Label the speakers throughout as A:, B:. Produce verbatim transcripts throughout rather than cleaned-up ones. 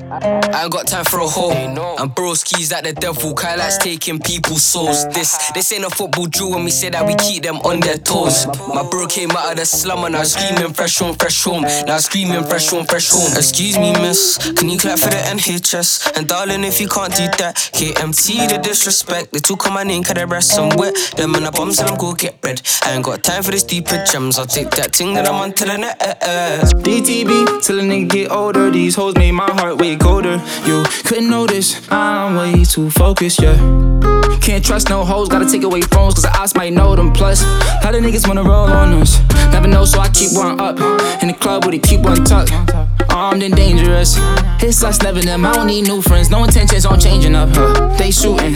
A: I ain't got time for a hoe. And broski's like the devil, Kai likes taking people's souls. This, this ain't a football drill when we say that we keep them on their toes. My bro came out of the slum and I was screaming fresh home, fresh home. Now I'm screaming fresh home, fresh home. Excuse me miss, can you clap for the N H S? And darling if you can't do that, K M T the disrespect. They took on my name, cause the rest some wet. Them and the bombs and I'm go get bread. I ain't got time for this stupid gems. I'll take that thing that I'm on to the net.
B: D T B, till a nigga get older. These hoes made my heart way colder. You couldn't notice, I'm way too focused, yeah. Can't trust no hoes, gotta take away phones, cause the ops might know them. Plus, a lot of niggas wanna roll on us. Never know, so I keep one up. In the club where they keep one tucked. Armed and dangerous. It's us, never them, I don't need new friends. No intentions on changing up, huh? They shooting.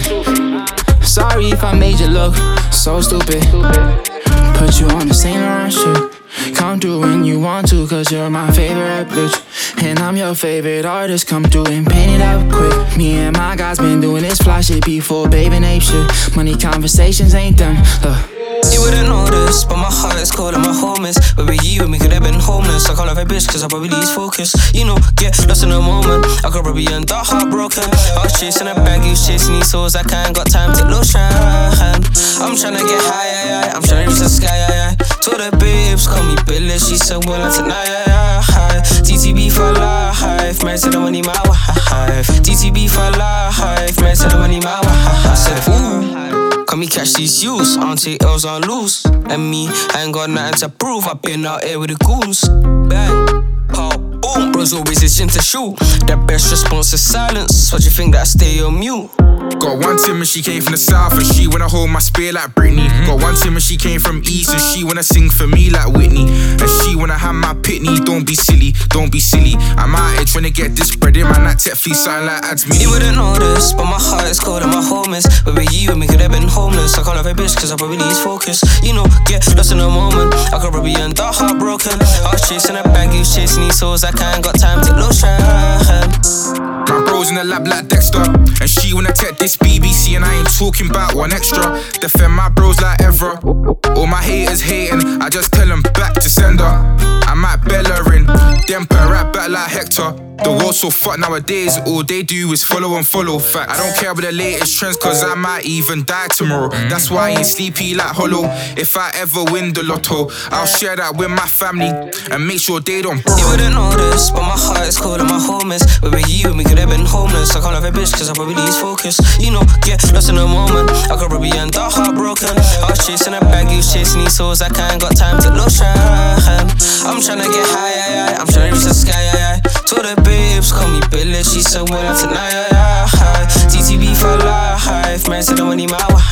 B: Sorry if I made you look so stupid. Put you on the Saint Laurent shit. Come through when you want to, cause you're my favorite bitch. And I'm your favorite artist. Come through and paint it up quick. Me and my guys been doing this fly shit before, baby ape shit. Money conversations ain't done, uh.
A: You wouldn't know this, but my heart is cold and my home is. Where were you when we could have been homeless? I call her a bitch cause I probably lose focus. You know, get lost in a moment. I could probably end up heartbroken. I was chasing a bag, you was chasing these souls. I can't got time to lotion. I'm tryna get high, yeah, yeah. I'm tryna reach the sky, yeah, yeah. Told the babes, call me Billy. She said, well, tonight, yeah, yeah. T T B for life, married to the money, my wife. T T B for life, married to the money, my wife. I said, ooh, can we catch these youths? I don't take L's on loose. And me, I ain't got nothing to prove. I've been out here with the goons. Bang, pop, boom. Bros always itching to shoot. The best response is silence. What you think that I stay on mute?
C: Got one Tim and she came from the south and she wanna hold my spear like Britney. Got one Tim and she came from east and she wanna sing for me like Whitney. And she wanna have my pitney. Don't be silly, don't be silly. I'm out here trying to get this bread in. Man, that tech fee sound like ads me.
A: You wouldn't know this, but my heart is cold and my home is. Where were you when we could have been homeless? I call her a bitch cause I probably lose focus. You know, get lost in a moment. I could probably end up heartbroken. I was chasing a bag, you was chasing these souls. I can't got time to lotion.
C: My bro's in the lab like Dexter, and she wanna take this B B C, and I ain't talking about one extra. Defend my bros like Evra. All my haters hating, I just tell them back to sender. I might Bellerin, them put right back like Hector. The world's so fucked nowadays, all they do is follow and follow. Fact, I don't care about the latest trends, cause I might even die tomorrow. That's why I ain't sleepy like Hollow. If I ever win the lotto, I'll share that with my family and make sure they don't borrow.
A: You wouldn't know this, but my heart is cold and my home is. Where were you when we could have been homeless? I call her a bitch cause I probably lose focus. You know, get lost in a moment. I could probably end up heartbroken. I was chasing a bag, you was chasing these souls. I can't got time to lotion. I'm tryna get high, yeah, yeah. I'm tryna reach the sky, yeah, yeah. Told the babes, call me Billy. She said, well, tonight, yeah, yeah. T T B for life, married to the money, my wife.